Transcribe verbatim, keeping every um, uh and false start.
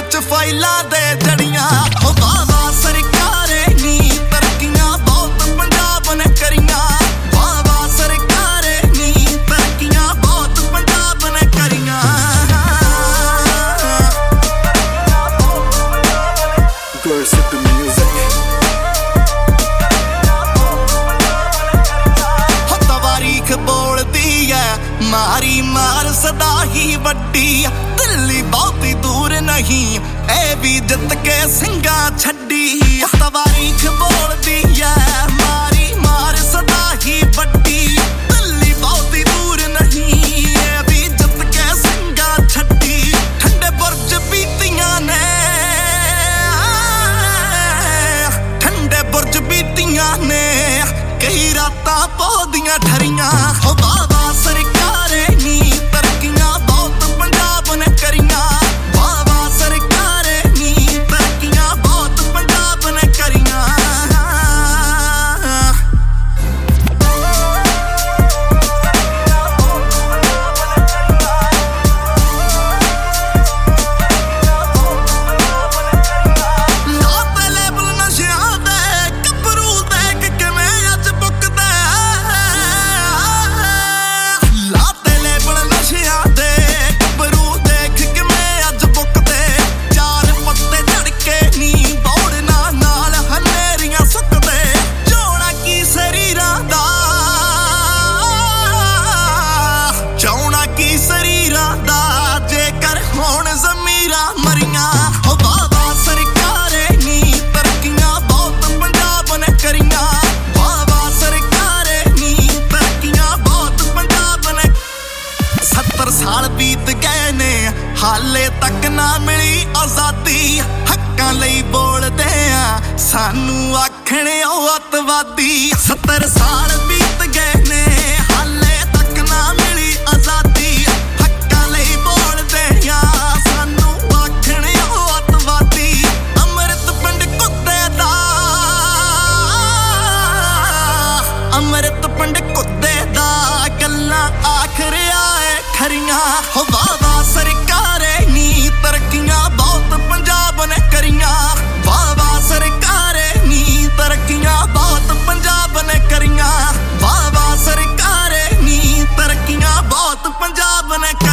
विच फाइलां दे जड़ियां ओ वाह वाह सरकारे नी तरक्कियां बहुत पंजाब ने करियां वाह वाह सरकारे नी तरक्कियां बहुत पंजाब ने करियां Gossip music हो तवारीख बोलदी है मारी मार सदा ही वड्डी दिल्ली बहुती दूर नहीं ए भी जित के सिंगा छड्डी तवारीख बोलदी है मारी मार सदा ही वड्डी दिल्ली बहुती दूर नहीं ए भी जित के सिंगा छड्डी ठंडे बुर्ज बीतियां ने ठंडे बुर्ज बीतियां ने कई रातां पौदियां ठरियां हो वाह वाह सरकारे नी तरक्कियां बहुत पंजाब ने करियां वाह वाह सरकारे नी तरक्कियां बहुत पंजाब ने करियां लाते लेबल नशियां दे कबरू देख किवें अज बुकदा लाते लेबल नशियां दे कबरू देख किवें अज बुकदे चार पत्ते झड़ के नी दौड़ना नाल हनेरियां सुकदे चौना की शरीरां दा चौना की शरीरां दा जेकर होण ज़मीरां मरियां हो वाह वाह सरकारे नी तरक्कियां बहुत पंजाब ने करियां वाह वाह सरकारे नी तरक्कियां बहुत पंजाब ने सत्तर साल बीत गए ने हाले तक ना मिली आजादी हक्कां लई बोलदे आ सानू आखणे ओ अतवादी सत्तर साल बीत गए ने हाले तक ना मिली आजादी हक्कां लई बोलदे आ सानू आखणे ओ अतवादी अमृत पिंड कुत्ते दा अमृत पिंड कुत्ते दा गल्लां आखर आए खरियां हो वाह वाह सरकारे नी तरक्कियां बहुत पंजाब ने करियां वाह वाह सरकारे नी तरक्कियां बहुत पंजाब ने करियां वाह वाह सरकारे नी तरक्कियां बहुत पंजाब ने